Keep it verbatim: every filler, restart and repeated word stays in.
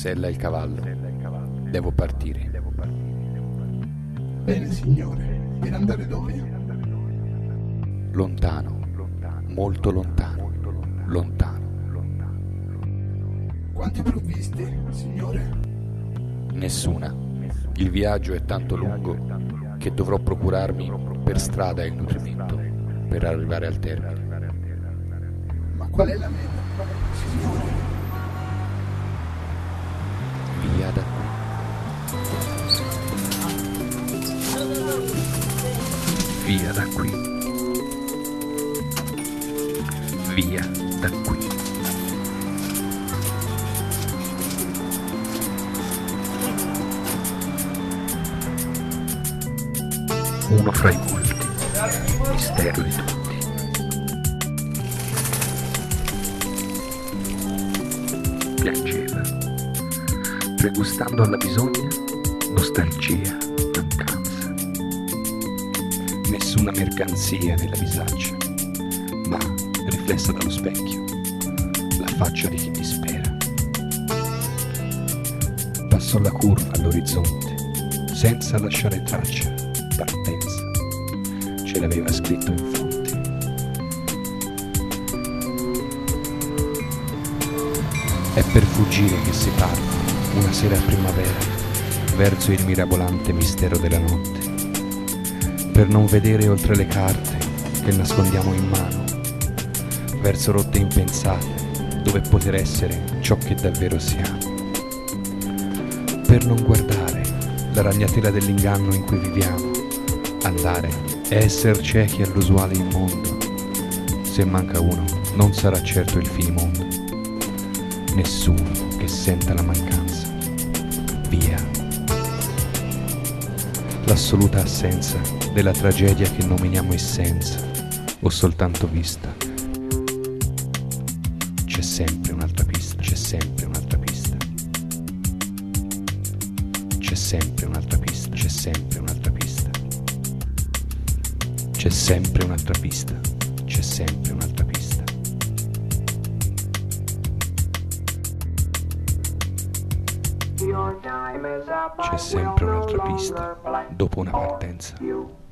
Sella il cavallo. Devo partire. Bene, signore. Per andare dove? Lontano. Molto lontano. Lontano. Quante provviste, signore? Nessuna. Il viaggio è tanto lungo che dovrò procurarmi per strada il nutrimento per arrivare al termine. Ma qual è la meta, signore? Via da qui. Via da qui. Via da qui. Uno fra i molti, mistero di tutti. Piangeva, pregustando alla bisogna, nostalgia, mancanza. Nessuna mercanzia nella bisaccia, ma, riflessa dallo specchio, la faccia di chi dispera. Passò la curva all'orizzonte, senza lasciare traccia. Partenza, ce l'aveva scritto in fronte. È per fuggire che si parte, una sera a primavera, verso il mirabolante mistero della notte, per non vedere oltre le carte che nascondiamo in mano, verso rotte impensate, dove poter essere ciò che davvero siamo, per non guardare la ragnatela dell'inganno in cui viviamo, andare e essere ciechi all'usuale immondo. Se manca uno, non sarà certo il finimondo. Nessuno che senta la mancanza. Via. L'assoluta assenza della tragedia che nominiamo essenza o soltanto vista. C'è sempre un'altra pista, c'è sempre un'altra pista. C'è sempre un'altra pista, c'è sempre un'altra pista. C'è sempre un'altra pista, c'è sempre un'altra pista. C'è sempre un'altra pista dopo una partenza.